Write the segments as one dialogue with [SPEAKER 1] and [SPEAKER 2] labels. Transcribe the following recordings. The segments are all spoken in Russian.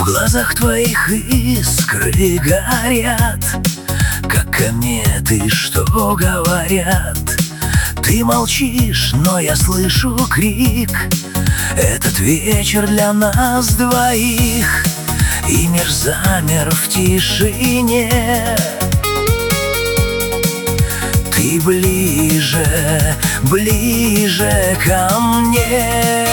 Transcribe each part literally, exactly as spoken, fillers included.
[SPEAKER 1] В глазах твоих искры горят, как кометы, что говорят. Ты молчишь, но я слышу крик. Этот вечер для нас двоих, и мир замер в тишине. Ты ближе, ближе ко мне.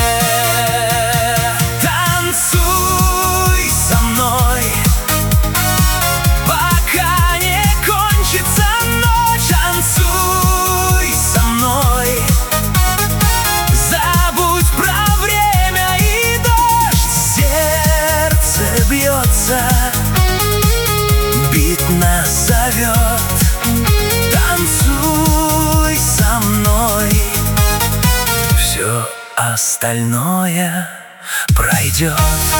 [SPEAKER 1] Танцуй со мной, пока не кончится ночь. Танцуй со мной, забудь про время и дождь. Сердце бьется, бит нас зовет. Танцуй со мной, все остальное пройдет.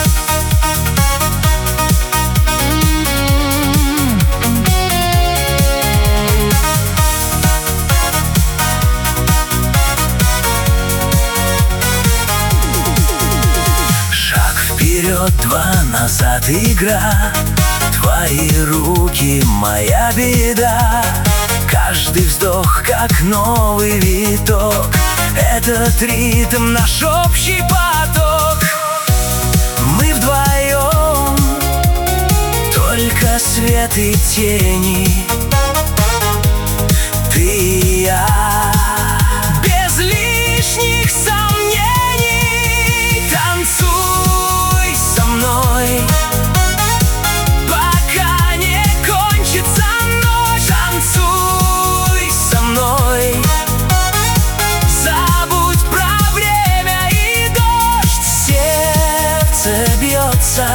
[SPEAKER 1] Шаг вперед, два назад игра. Твои руки — моя беда. Каждый вздох, как новый виток. Этот ритм — наш общий поток. Мы вдвоем, только свет и тени. Ты и я, без лишних сомнений. Танцуй со мной, пока не кончится ночь. Танцуй со мной, забудь про время и дождь. Сердце бьется,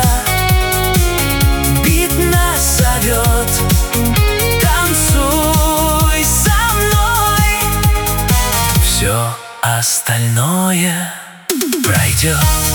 [SPEAKER 1] бит нас зовет. Танцуй со мной, все остальное пройдет.